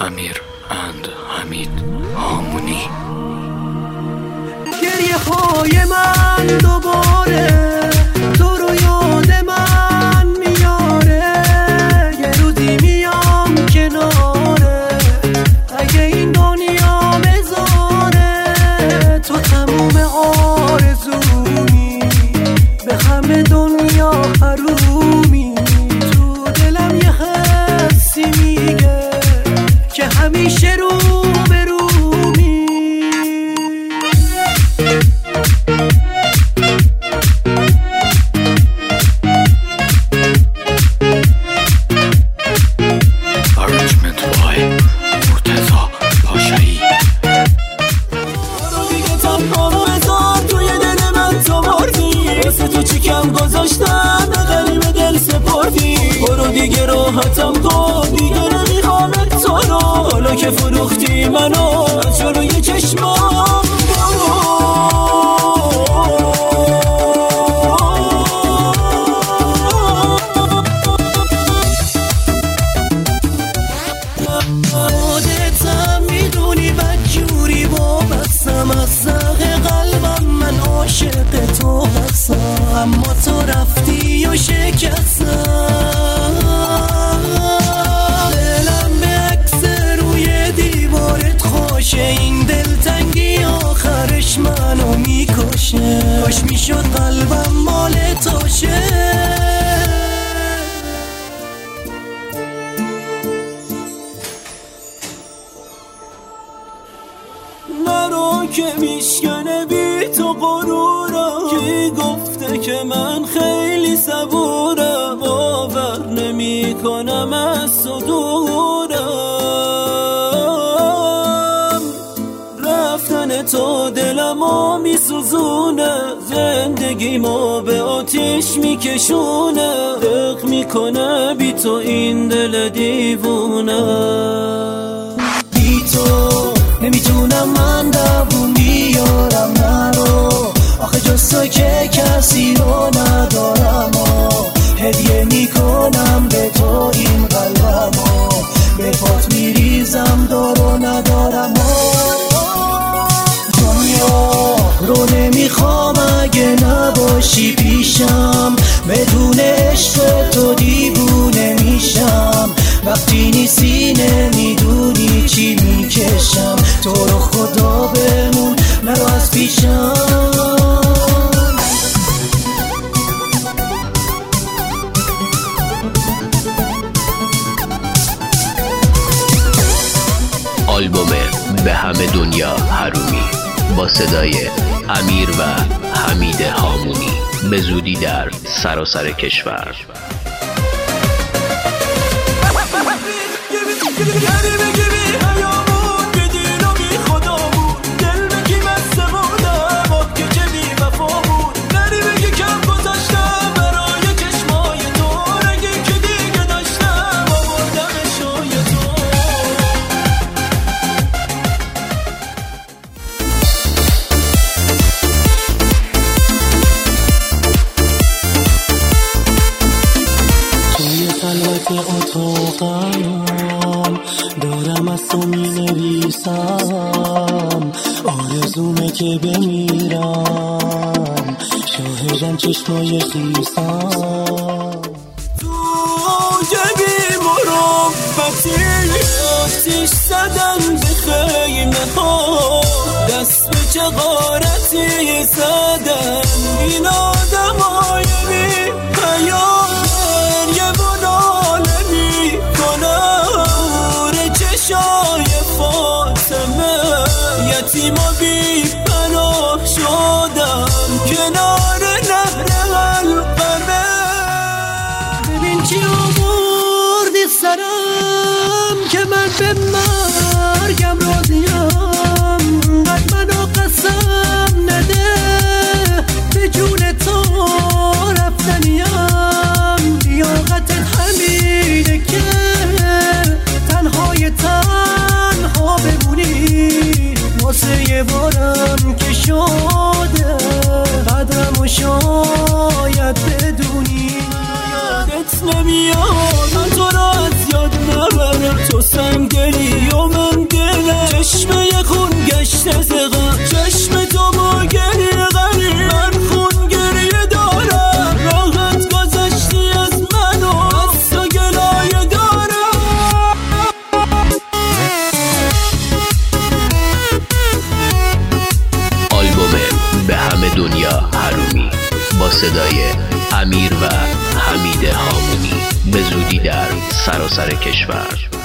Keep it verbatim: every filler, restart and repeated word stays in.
امیر اند حمید هامونی. گریه های من دوباره تو رو یاد من میاره، یه روزی میام کناره اگه این دنیا بذاره، تو تموم آرزومی به همه دنیا حرومی، تو دلم یه حسی میگه که همیشه رو به رومی. Arrangement by مرتضی پاشایی. برو دیگه تنها رو بذار توی دل من تو مردی، واسه تو چیکم گذاشتم به غریب دل سپردی. برو دیگه راحتم کن دیگه نمیخوام تو رو، حالا که فروختی منو از جلوی چشمام خودتم میدونی بدجوری وابستم، از زق قلبم من عاشق تو هستم، اما تو رفتی و شکستم، دلم به عکس روی دیوارت خوشه، این دلتنگی آخرش منو میکشه، کاش میشد قلبم مال تو شه. نرو که میشکنه بی تو غرورم، کی گفته که من خیلی صبورم، باور نمی کنم از تو دورم، رفتن تو دلمو میسوزونه، زندگیمو به آتیش میکشونه، دق میکنه بی تو این دل دیوونه، بی تو نمیتونم من دووم بیارم، نرو آخه جز تو که کسی رو ندارم، هدیه میکنم به تو این قلبمو، به پات میریزم دارو ندارم، دنیا رو نمیخوام اگه نباشی پیشم، بدون عشق تو دیوونه میشم، وقتی نیستی نمیدونی چی میکشم، تو رو خدا بمون نرو از پیشم. آلبوم به همه دنیا حرومی با صدای امیر و حمید هامونی به زودی در سراسر کشور. اتاقم دارم از تو می نویسم، آرزومه که بمیرم، شاهدم چشمای خیسم، تو که بیمارم بطی آتیش زدن به خیمه ها، دست به چه غارتی زدن این آدم های بی حیات، شای فاطمه یتیما بی پناه شدم کنار نهر القمه، ببین چی آوردی سرم که من به مرگم راضیم، قد منو قسم نده به جون تو رفتنیم، لیاقتت حمیده که تنهای تنها بمونی، واسه یه بارم که شده قدرم و شاید بدونی، یادت نمیاد من تو را از یاد نبرم، تو سنگری و صدای امیر و حمید هامونی به زودی در سراسر کشور.